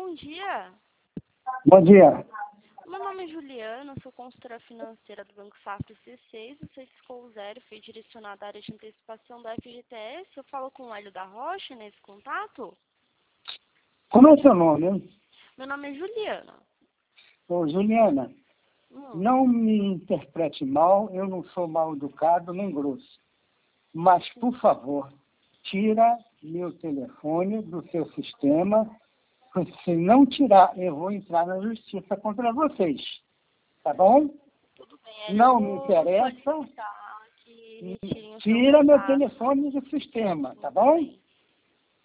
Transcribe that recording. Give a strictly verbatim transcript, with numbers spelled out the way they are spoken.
bom dia. Bom dia. Meu nome é Juliana, sou consultora financeira do Banco Safra C seis, o seis ficou zero, foi direcionado à área de antecipação da F G T S. Eu falo com o Hélio da Rocha nesse contato? Como é seu nome, hein? Meu nome é Juliana. Ô, Juliana, Hum. não me interprete mal, eu não sou mal educado nem grosso. Mas, por favor, tira meu telefone do seu sistema, porque se não tirar, eu vou entrar na justiça contra vocês. Tá bom? Tudo bem, Não eu me vou interessa. solicitar que retirem o seu Tira meu contato. telefone do sistema, tá bom? Bem.